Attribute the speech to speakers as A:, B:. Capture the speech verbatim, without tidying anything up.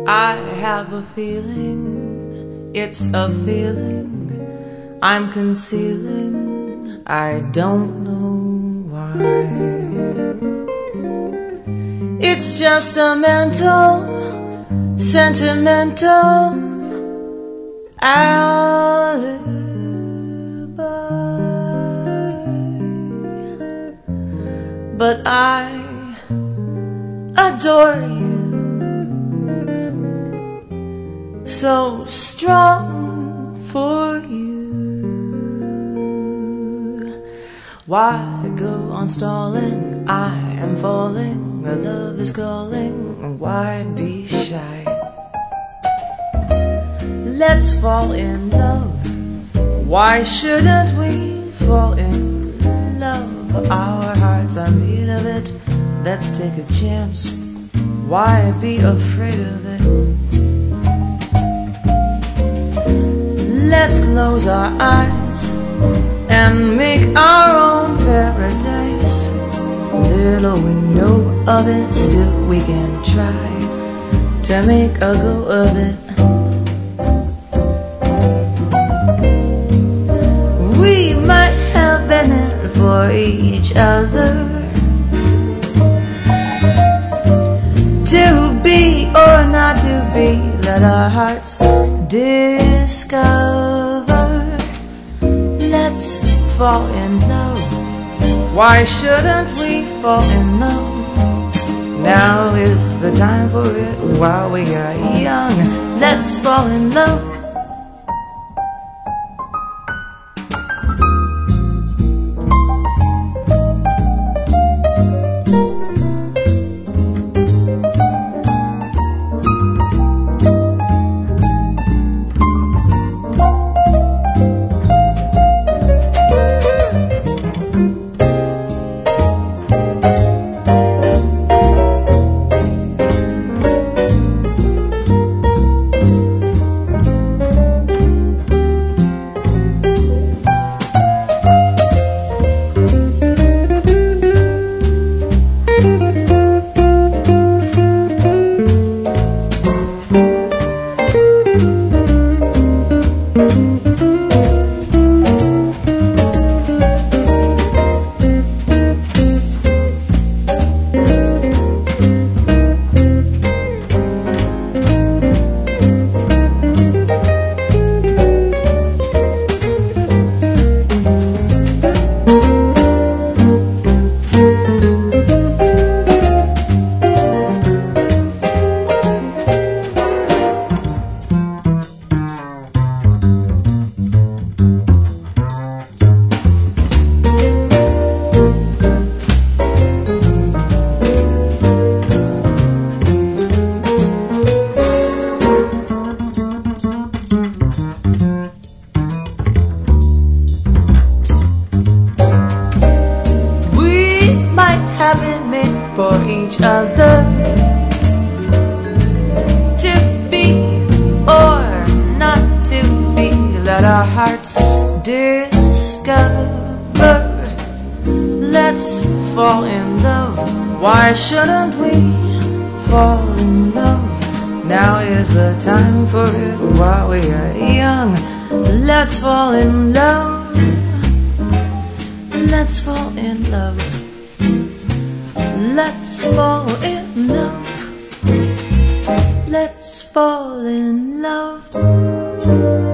A: I have a feeling, it's a feeling I'm concealing, I don't know why. It's just a mental, sentimental alibi. But I adore you, so strong for you. Why go on stalling? I am falling, our love is calling. Why be shy? Let's fall in love. Why shouldn't we fall in love? Our hearts are made of it. Let's take a chance. Why be afraid of it? Let's close our eyes and make our own paradise. Little we know of it, still we can try to make a go of it. We might have been in for each other, to be or not to be, let our hearts discover. Let's fall in love. Why shouldn't we fall in love? Now is the time for it while we are young. Let's fall in love. For each other, to be or not to be, let our hearts discover. Let's fall in love. Why shouldn't we fall in love? Now is the time for it while we are young. Let's fall in love. Let's fall in love. Let's fall in love. Let's fall in love.